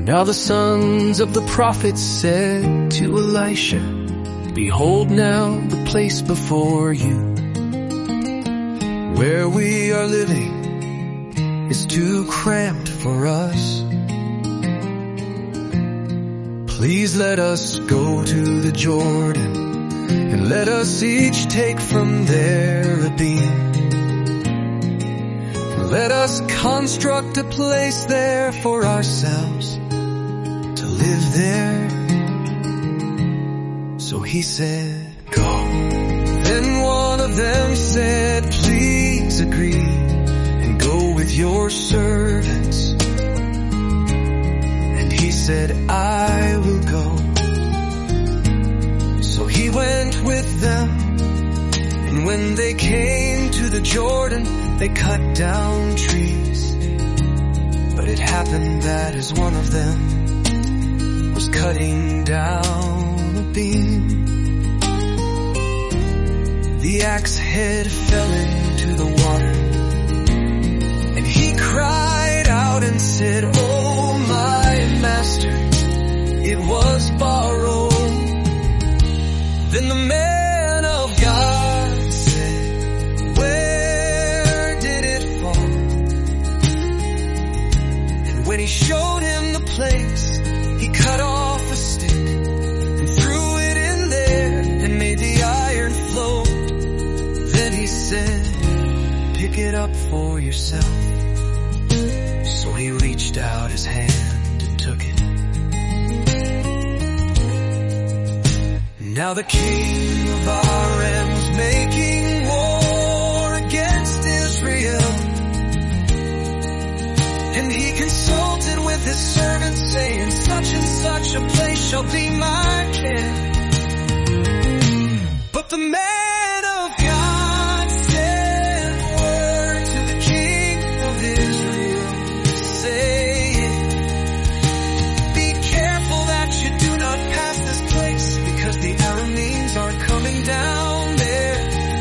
Now the sons of the prophets said to Elisha, behold now the place before you. Where we are living is too cramped for us. Please let us go to the Jordan, and let us each take from there a beam. Let us construct a place there for ourselves to live there. So he said, go. Then one of them said, please agree and go with your servants. And he said, I will go. So he went with them, and when they came to the Jordan, they cut down trees. But it happened that as one of them was cutting down a beam, the axe head fell into the water, and he cried out and said, oh my master, it was borrowed. Then the man of God said, where did it fall? And when he showed him the place, he cut off a stick and threw it in there and made the iron flow. Then he said, pick it up for yourself. So he reached out his hand and took it. Now the king of Aram was making war against Israel, and he consulted with his servants, saying, such and such a place shall be my camp. But the man of God sent word to the king of Israel, saying, be careful that you do not pass this place, because the Arameans are coming down there.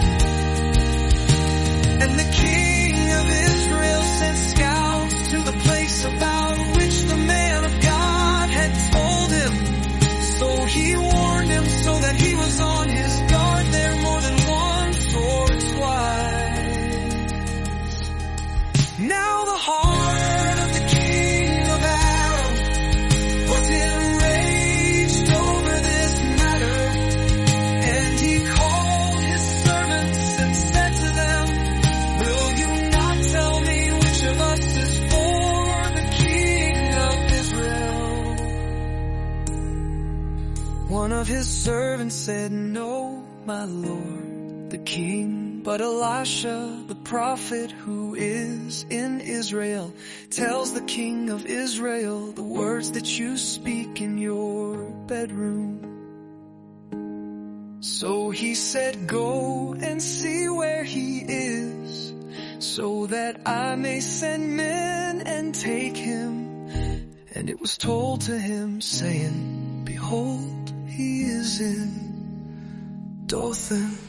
And the king of Israel sent scouts to the place about which the man of God had told him. So he warned him so that he was on his guard there more than once or twice. Now the heart of the king of Aram was enraged over this matter, and he called his servants and said to them, will you not tell me which of us is for the king of Israel? One of his servants said, no, my lord, the king. But Elisha, the prophet who is in Israel, tells the king of Israel the words that you speak in your bedroom. So he said, go and see where he is, so that I may send men and take him. And it was told to him, saying, behold, he is in Dothan.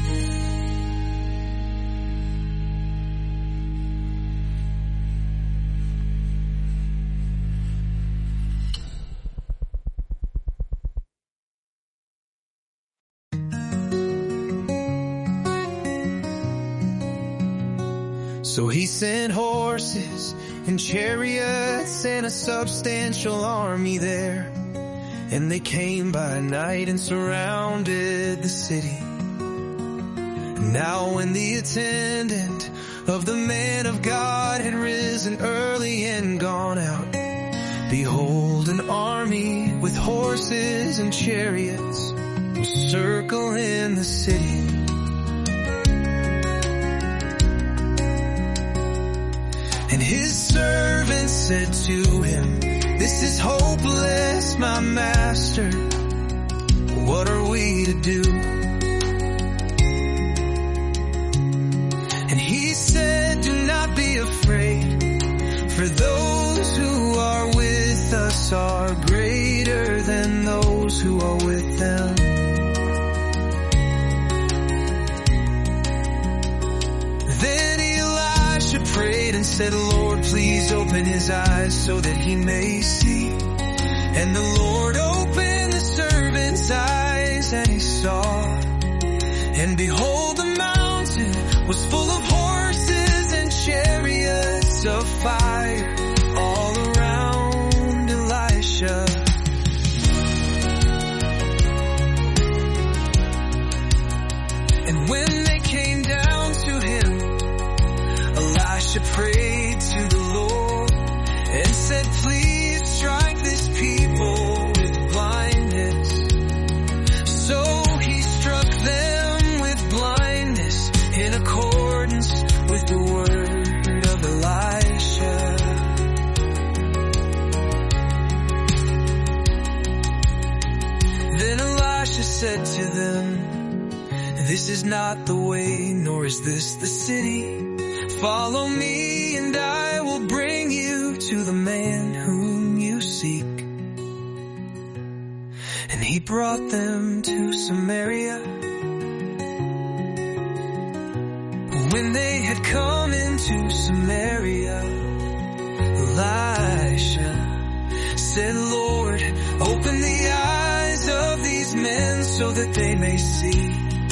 So he sent horses and chariots and a substantial army there, and they came by night and surrounded the city. Now when the attendant of the man of God had risen early and gone out, behold, an army with horses and chariots was circling the city. And his servant said to him, this is hopeless, my master. What are we to do? And he said, do not be afraid, for those who are with us are greater than those who are with them. Then Elisha prayed and said, Lord, please open his eyes so that he may see. And the Lord opened the servant's eyes, and he saw. And behold, the mountain was full of horses and chariots of fire all around Elisha. And when they came down to him, Elisha prayed to the Lord and said, please strike this people with blindness. So he struck them with blindness in accordance with the word of Elisha. Then Elisha said to them, this is not the way, nor is this the city. Follow me, and I will bring you to the man whom you seek. And he brought them to Samaria. When they had come into Samaria, Elisha said, Lord, open the eyes of these men so that they may see.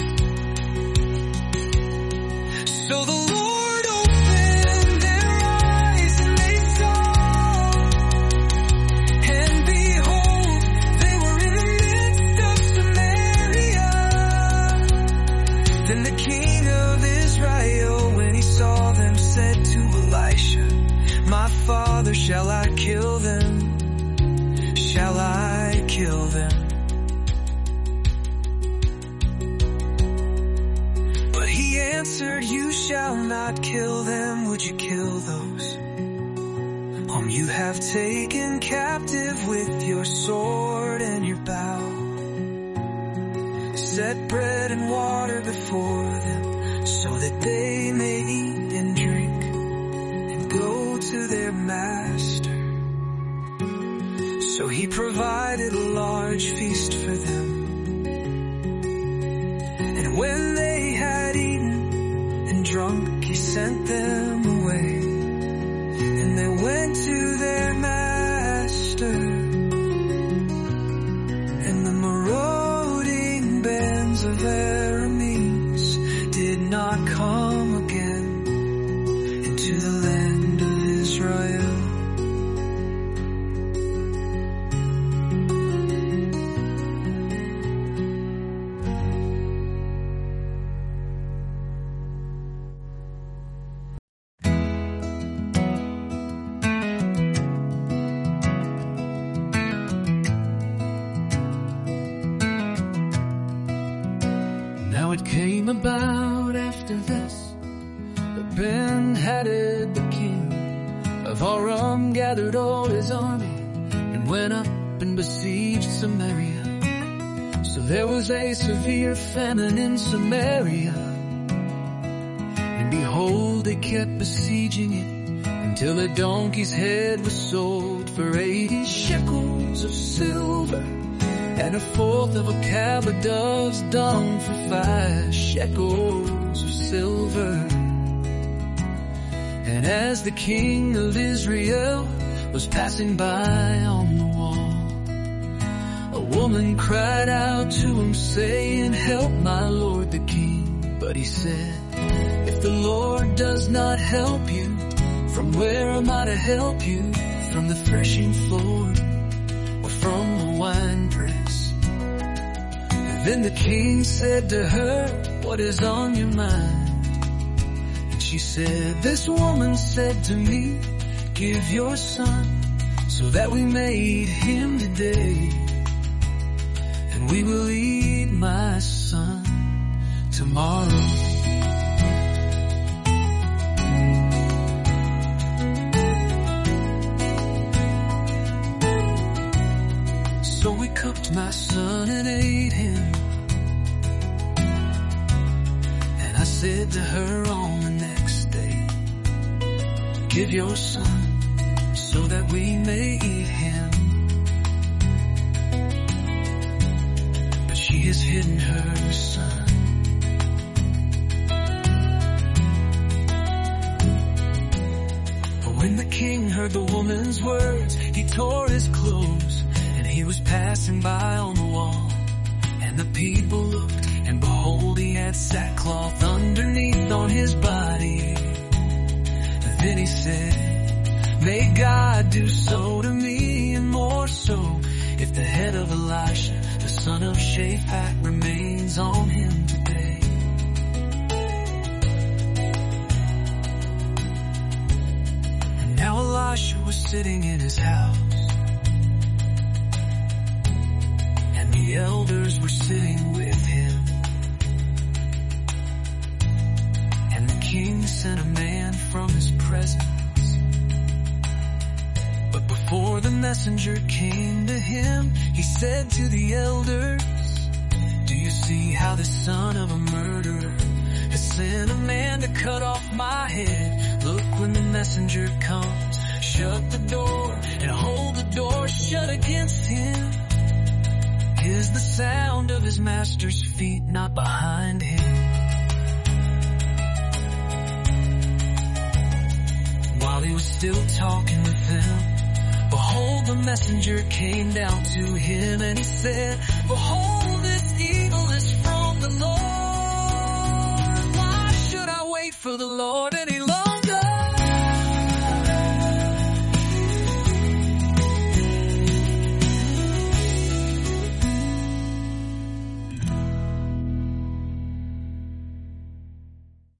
So the Lord opened their eyes and they saw, and behold, they were in the midst of Samaria. Then the king of Israel, when he saw them, said to Elisha, my father, shall I kill them? Shall I kill them? He answered, you shall not kill them. Would you kill those whom you have taken captive with your sword and your bow? Set bread and water before them so that they may eat and drink and go to their master. So he provided a large feast for them. And when they had eaten and drunk, he sent them away, and they went to their master. And the marauding bands of Arameans did not come again into the land of Israel. It came about after this that Ben-Hadad the king of Aram gathered all his army and went up and besieged Samaria. So there was a severe famine in Samaria, and behold, they kept besieging it until a donkey's head was sold for 80 shekels of silver, and a fourth of a cab of dove's dung for 5 shekels of silver. And as the king of Israel was passing by on the wall, a woman cried out to him, saying, help my lord the king. But he said, if the Lord does not help you, from where am I to help you? From the threshing floor or from the winepress? Then the king said to her, what is on your mind? And she said, this woman said to me, give your son so that we may eat him today, and we will eat my son tomorrow. So we cooked my son and ate him. And I said to her on the next day, give your son so that we may eat him. But she has hidden her son. When the king heard the woman's words, he tore his clothes, and he was passing by on the wall. And the people looked, and behold, he had sackcloth underneath on his body. Then he said, may God do so to me, and more so, if the head of Elisha, the son of Shaphat, remains on him today. And now Elisha was sitting in his house, and the elders were sitting with him. And the king sent a man from his presence. But before the messenger came to him, he said to the elders, do you see how the son of a murderer has sent a man to cut off my head? Look, when the messenger comes, shut the door and hold the door shut against him. Is the sound of his master's feet not behind him? While he was still talking with them, behold, the messenger came down to him, and he said, behold, this evil is from the Lord. Why should I wait for the Lord any longer?